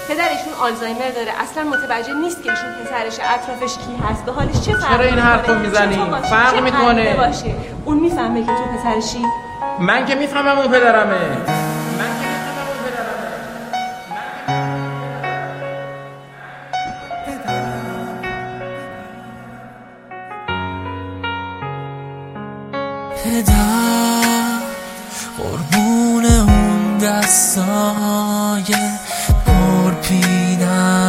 پدرشون آلزایمر داره، اصلا متوجه نیست که ایشون پسرش، اطرافش کی هست، به حالش چه فرقی. چرا این حرفو میزنی؟ فرق میکنه. اون میفهمه که تو پسرشی. من که میفهمم اون پدرمه. پدر قربون اون دستای پرپینت،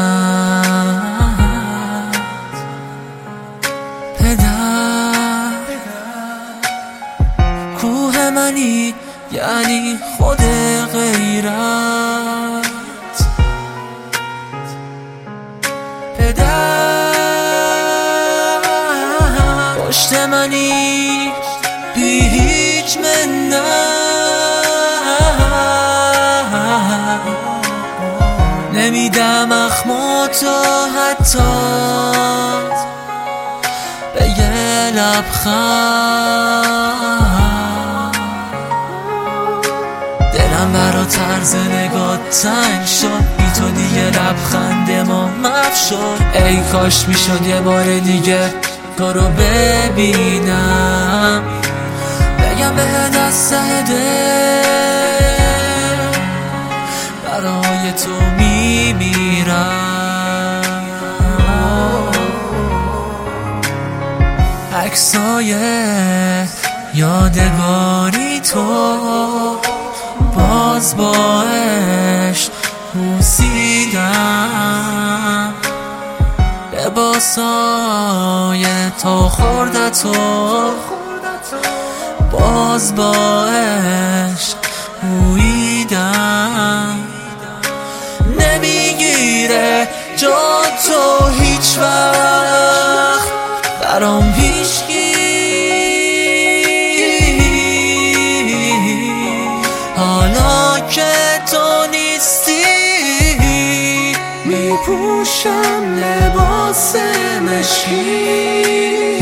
پدر کوه منی یعنی خود غیرت، پدر پشت منی بی هیچ منت، نمیدم اخماتو حتی به یه لبخند، دلم برا طرز نگات تنگ شد، بی تو دیگه لبخند ما محو شد، ای کاش میشد یه بار دیگه تو رو ببینم، بگم به دست دل برای تو میمیرم، عکسای یادگاری تو باز با عشق بوسیدم، لباسای تا خوردتو باز با عشق بوییدم، نمیگیره جا تو هیچ وقت برام هیچکی، حالا که تو نیستی میپوشم لباس مشکی.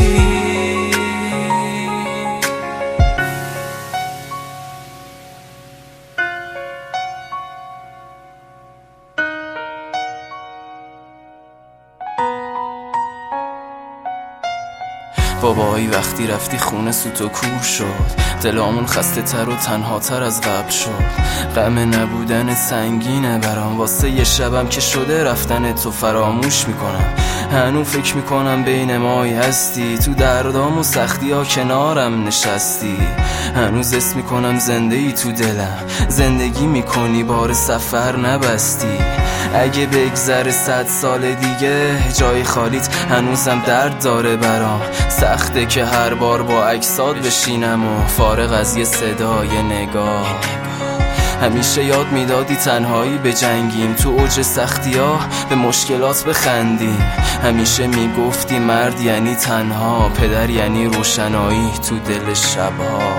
بابایی وقتی رفتی خونه سوت و کور شد، دلامون خسته تر و تنها تر از قبل شد، غم نبودن سنگینه برام، واسه یه شبم که شده رفتن تو فراموش میکنم، هنوز فکر میکنم بین مایی هستی، تو دردام و سختی ها کنارم نشستی، هنوز حس میکنم زنده ای تو دلم، زندگی میکنی بار سفر نبستی، اگه بگذره 100 سال دیگه جای خالیت هنوزم درد داره برام، سخته که هر بار با عکسات بشینم و فارغ از یه صدای نگاه، همیشه یاد میدادی تنهایی بجنگیم، تو اوج سختی ها به مشکلات بخندیم، همیشه میگفتی مرد یعنی تنها، پدر یعنی روشنایی تو دل شبها،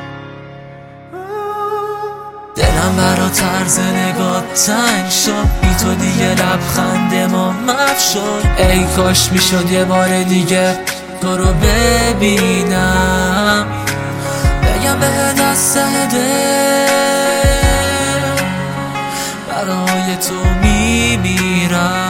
دلم برا طرز نگات تنگ شد، بی تو دیگه لبخند ما محو شد، ای کاش میشد یه بار دیگه تو رو ببینم، بگم به دست دل برای تو میمیرم.